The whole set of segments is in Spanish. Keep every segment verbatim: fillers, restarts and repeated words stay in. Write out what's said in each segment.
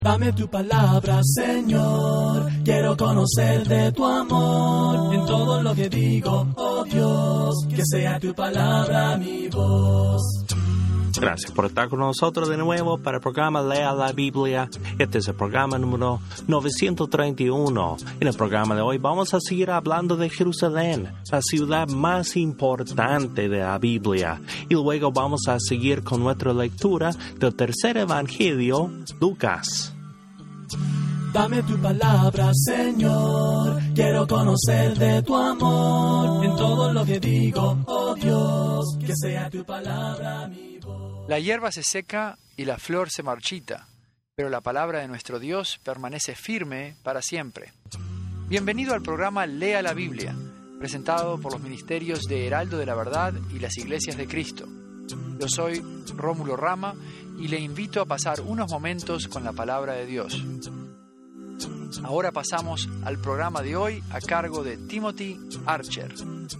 Dame tu palabra, Señor, quiero conocer de tu amor, en todo lo que digo, oh Dios, que sea tu palabra mi voz. Gracias por estar con nosotros de nuevo para el programa Lea la Biblia. Este es el programa número novecientos treinta y uno. En el programa de hoy vamos a seguir hablando de Jerusalén, la ciudad más importante de la Biblia. Y luego vamos a seguir con nuestra lectura del tercer evangelio, Lucas. Dame tu palabra, Señor, quiero conocer de tu amor, en todo lo que digo, oh Dios, que sea tu palabra mi voz. La hierba se seca y la flor se marchita, pero la palabra de nuestro Dios permanece firme para siempre. Bienvenido al programa Lea la Biblia, presentado por los ministerios de Heraldo de la Verdad y las Iglesias de Cristo. Yo soy Rómulo Rama y le invito a pasar unos momentos con la palabra de Dios. Ahora pasamos al programa de hoy a cargo de Timothy Archer.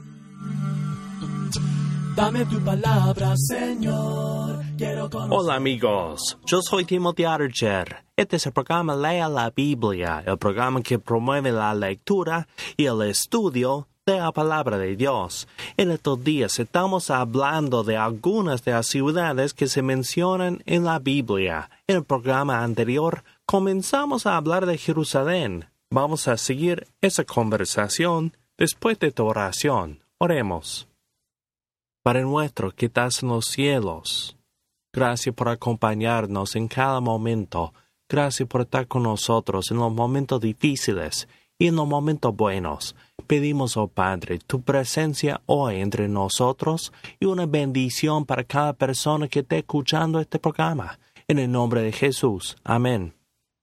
Dame tu palabra, Señor, quiero conocer... Hola amigos, yo soy Timothy Archer. Este es el programa Lea la Biblia, el programa que promueve la lectura y el estudio de la palabra de Dios. En estos días estamos hablando de algunas de las ciudades que se mencionan en la Biblia. En el programa anterior comenzamos a hablar de Jerusalén. Vamos a seguir esa conversación después de tu oración. Oremos. Padre nuestro que estás en los cielos, gracias por acompañarnos en cada momento. Gracias por estar con nosotros en los momentos difíciles y en los momentos buenos. Pedimos, oh Padre, tu presencia hoy entre nosotros y una bendición para cada persona que esté escuchando este programa. En el nombre de Jesús. Amén.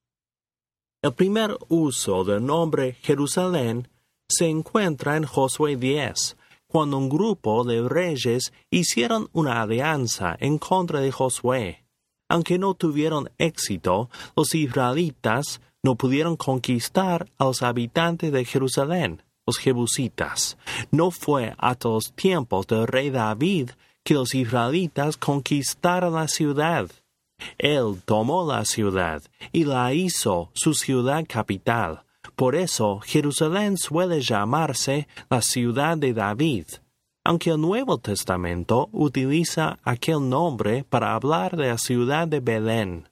El primer uso del nombre Jerusalén se encuentra en Josué diez, cuando un grupo de reyes hicieron una alianza en contra de Josué. Aunque no tuvieron éxito, los israelitas no pudieron conquistar a los habitantes de Jerusalén, los jebusitas. No fue hasta los tiempos del rey David que los israelitas conquistaron la ciudad. Él tomó la ciudad y la hizo su ciudad capital. Por eso Jerusalén suele llamarse la ciudad de David, aunque el Nuevo Testamento utiliza aquel nombre para hablar de la ciudad de Belén.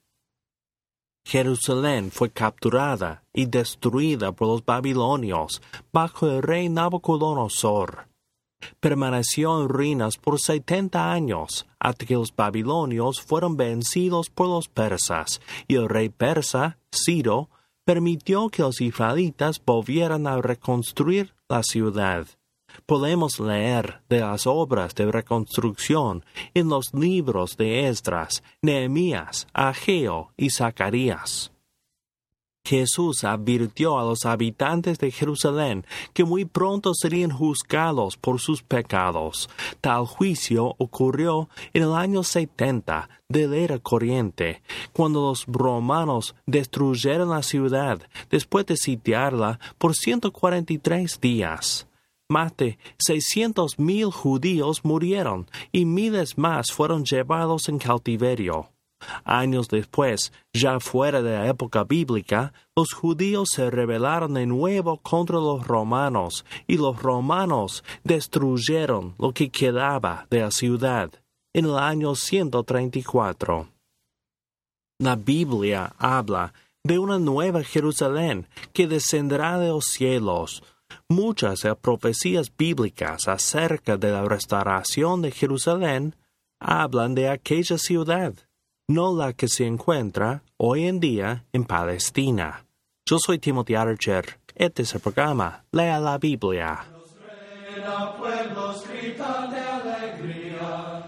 Jerusalén fue capturada y destruida por los babilonios bajo el rey Nabucodonosor. Permaneció en ruinas por setenta años, hasta que los babilonios fueron vencidos por los persas, y el rey persa, Ciro, permitió que los israelitas volvieran a reconstruir la ciudad. Podemos leer de las obras de reconstrucción en los libros de Esdras, Nehemías, Ageo y Zacarías. Jesús advirtió a los habitantes de Jerusalén que muy pronto serían juzgados por sus pecados. Tal juicio ocurrió en el año setenta de la era corriente, cuando los romanos destruyeron la ciudad después de sitiarla por ciento cuarenta y tres días. Más de seiscientos mil judíos murieron y miles más fueron llevados en cautiverio. Años después, ya fuera de la época bíblica, los judíos se rebelaron de nuevo contra los romanos, y los romanos destruyeron lo que quedaba de la ciudad en el año ciento treinta y cuatro. La Biblia habla de una nueva Jerusalén que descenderá de los cielos. Muchas de las profecías bíblicas acerca de la restauración de Jerusalén hablan de aquella ciudad, no la que se encuentra hoy en día en Palestina. Yo soy Timothy Archer. Este es el programa Lea la Biblia. Los pueblos gritan de alegría.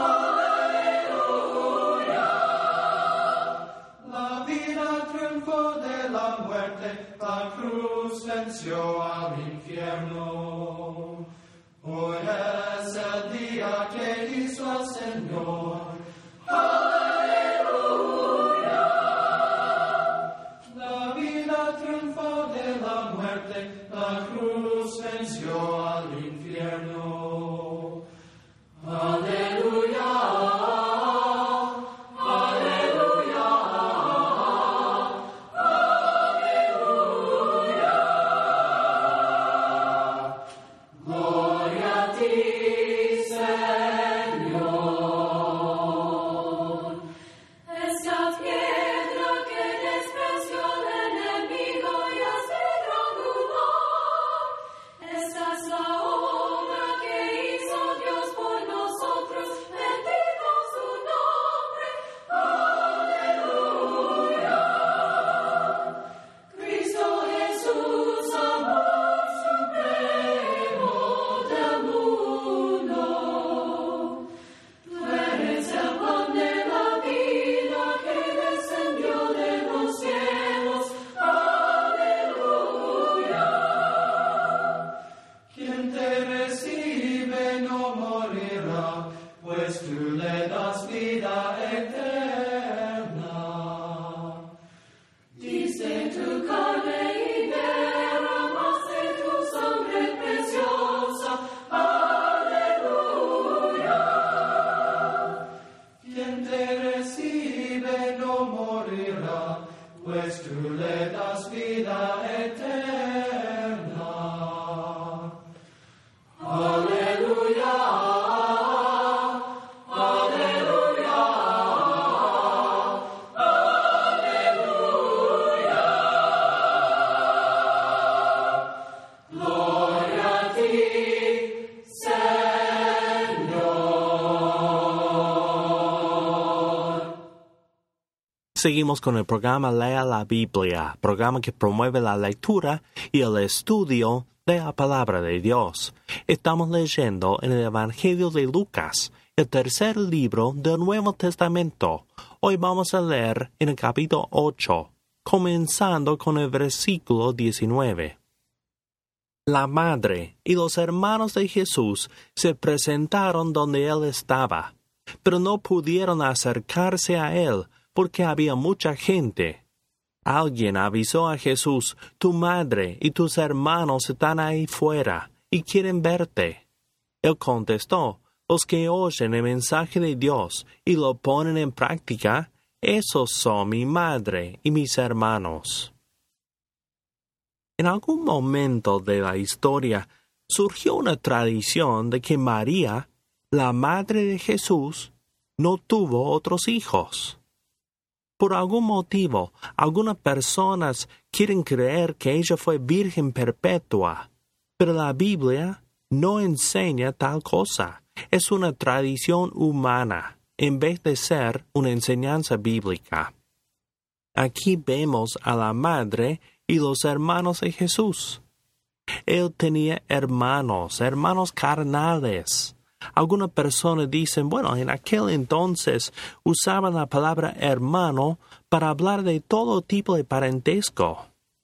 ¡Aleluya! La vida triunfó de la muerte, la cruz venció al infierno. Hoy es el día que hizo el Señor. La cruz venció al infierno. Aleluya, aleluya, pues tú le das vida eterna. Aleluya, aleluya, aleluya. Gloria a ti, Seguimos con el programa Lea la Biblia, programa que promueve la lectura y el estudio de la palabra de Dios. Estamos leyendo en el Evangelio de Lucas, el tercer libro del Nuevo Testamento. Hoy vamos a leer en el capítulo ocho, comenzando con el versículo diecinueve. La madre y los hermanos de Jesús se presentaron donde él estaba, pero no pudieron acercarse a él, porque había mucha gente. Alguien avisó a Jesús: tu madre y tus hermanos están ahí fuera y quieren verte. Él contestó: los que oyen el mensaje de Dios y lo ponen en práctica, esos son mi madre y mis hermanos. En algún momento de la historia surgió una tradición de que María, la madre de Jesús, no tuvo otros hijos. Por algún motivo, algunas personas quieren creer que ella fue virgen perpetua, pero la Biblia no enseña tal cosa. Es una tradición humana, en vez de ser una enseñanza bíblica. Aquí vemos a la madre y los hermanos de Jesús. Él tenía hermanos, hermanos carnales. Algunas personas dicen, bueno, en aquel entonces usaban la palabra hermano para hablar de todo tipo de parentesco.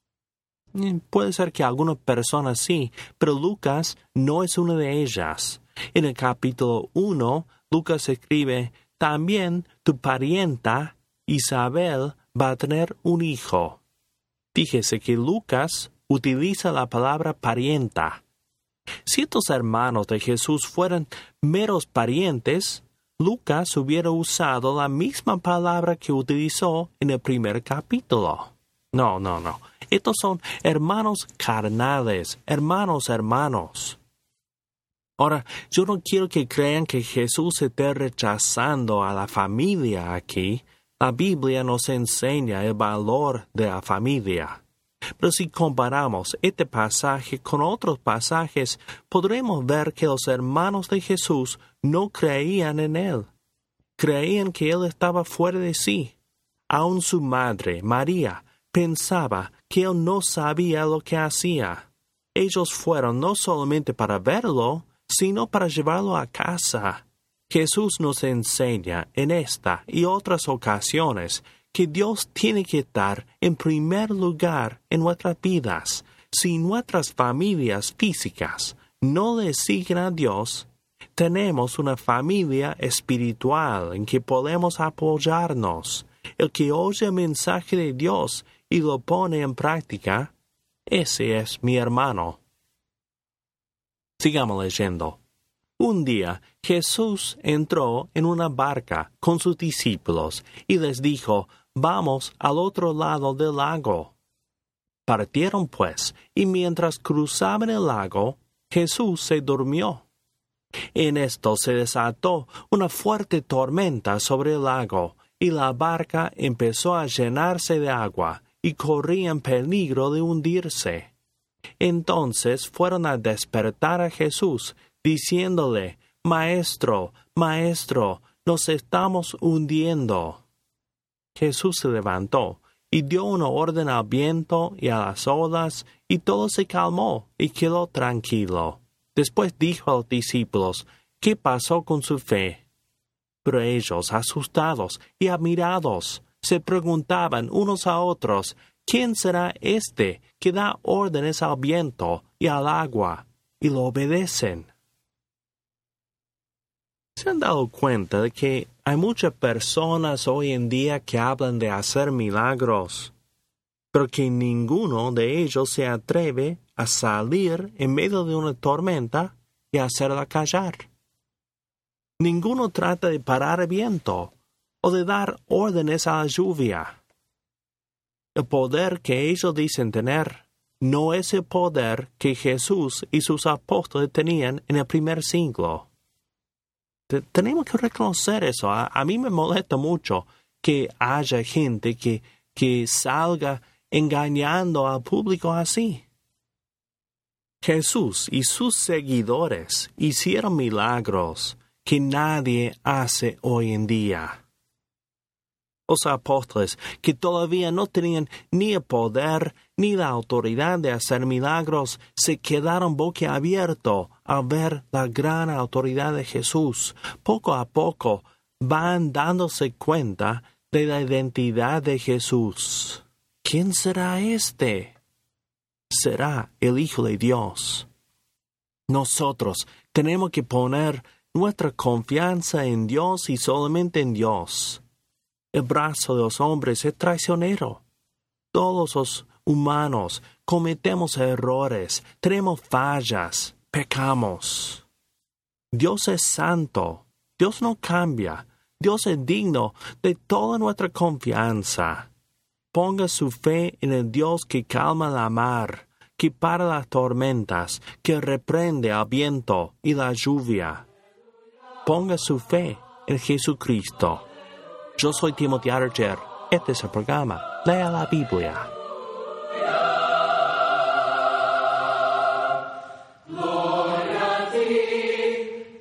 Puede ser que algunas personas sí, pero Lucas no es una de ellas. En el capítulo uno, Lucas escribe: también tu parienta Isabel va a tener un hijo. Fíjese que Lucas utiliza la palabra parienta. Si estos hermanos de Jesús fueran meros parientes, Lucas hubiera usado la misma palabra que utilizó en el primer capítulo. No, no, no. Estos son hermanos carnales, hermanos, hermanos. Ahora, yo no quiero que crean que Jesús esté rechazando a la familia aquí. La Biblia nos enseña el valor de la familia. Pero si comparamos este pasaje con otros pasajes, podremos ver que los hermanos de Jesús no creían en él. Creían que él estaba fuera de sí. Aun su madre, María, pensaba que él no sabía lo que hacía. Ellos fueron no solamente para verlo, sino para llevarlo a casa. Jesús nos enseña en esta y otras ocasiones que Dios tiene que estar en primer lugar en nuestras vidas. Si nuestras familias físicas no le siguen a Dios, tenemos una familia espiritual en que podemos apoyarnos. El que oye el mensaje de Dios y lo pone en práctica, ese es mi hermano. Sigamos leyendo. Un día Jesús entró en una barca con sus discípulos y les dijo: vamos al otro lado del lago. Partieron pues, y mientras cruzaban el lago, Jesús se durmió. En esto se desató una fuerte tormenta sobre el lago, y la barca empezó a llenarse de agua, y corría en peligro de hundirse. Entonces fueron a despertar a Jesús, diciéndole: Maestro, Maestro, nos estamos hundiendo. Jesús se levantó y dio una orden al viento y a las olas, y todo se calmó y quedó tranquilo. Después dijo a los discípulos: ¿qué pasó con su fe? Pero ellos, asustados y admirados, se preguntaban unos a otros: ¿quién será este que da órdenes al viento y al agua, y lo obedecen? ¿Se han dado cuenta de que hay muchas personas hoy en día que hablan de hacer milagros, pero que ninguno de ellos se atreve a salir en medio de una tormenta y hacerla callar? Ninguno trata de parar el viento o de dar órdenes a la lluvia. El poder que ellos dicen tener no es el poder que Jesús y sus apóstoles tenían en el primer siglo. Te- tenemos que reconocer eso. A, a mí me molesta mucho que haya gente que, que salga engañando al público así. Jesús y sus seguidores hicieron milagros que nadie hace hoy en día. Los apóstoles, que todavía no tenían ni el poder ni la autoridad de hacer milagros, se quedaron boquiabiertos al ver la gran autoridad de Jesús. Poco a poco van dándose cuenta de la identidad de Jesús. ¿Quién será este? Será el Hijo de Dios. Nosotros tenemos que poner nuestra confianza en Dios y solamente en Dios. El brazo de los hombres es traicionero. Todos los humanos cometemos errores, tenemos fallas, pecamos. Dios es santo, Dios no cambia, Dios es digno de toda nuestra confianza. Ponga su fe en el Dios que calma la mar, que para las tormentas, que reprende al viento y la lluvia. Ponga su fe en Jesucristo. Yo soy Timothy Archer. Este es el programa Lea la Biblia. Gloria a ti,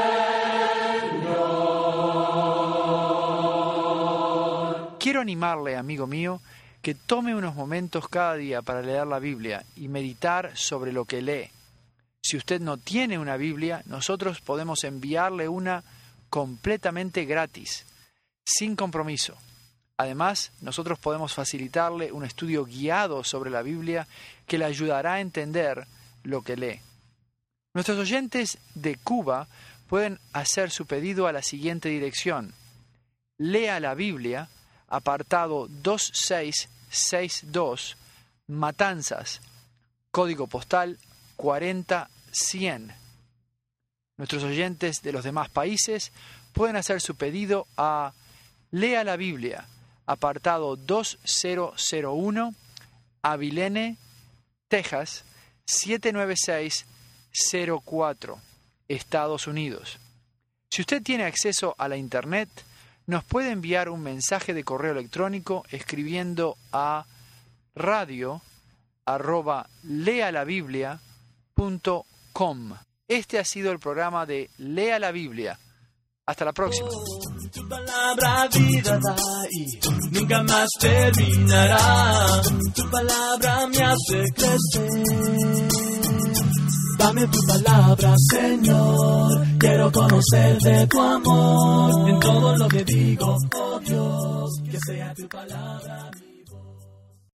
Señor. Quiero animarle, amigo mío, que tome unos momentos cada día para leer la Biblia y meditar sobre lo que lee. Si usted no tiene una Biblia, nosotros podemos enviarle una completamente gratis, sin compromiso. Además, nosotros podemos facilitarle un estudio guiado sobre la Biblia que le ayudará a entender lo que lee. Nuestros oyentes de Cuba pueden hacer su pedido a la siguiente dirección: Lea la Biblia, apartado dos seis seis dos, Matanzas, código postal cuarenta cien. Nuestros oyentes de los demás países pueden hacer su pedido a Lea la Biblia, apartado dos mil uno, Abilene, Texas, siete nueve seis cero cuatro, Estados Unidos. Si usted tiene acceso a la Internet, nos puede enviar un mensaje de correo electrónico escribiendo a radio arroba lealabiblia punto com. Este ha sido el programa de Lea la Biblia. Hasta la próxima. Tu palabra vida da y nunca más terminará. Tu palabra me hace crecer. Dame tu palabra, Señor. Quiero conocer de tu amor. En todo lo que digo, oh Dios, que sea tu palabra.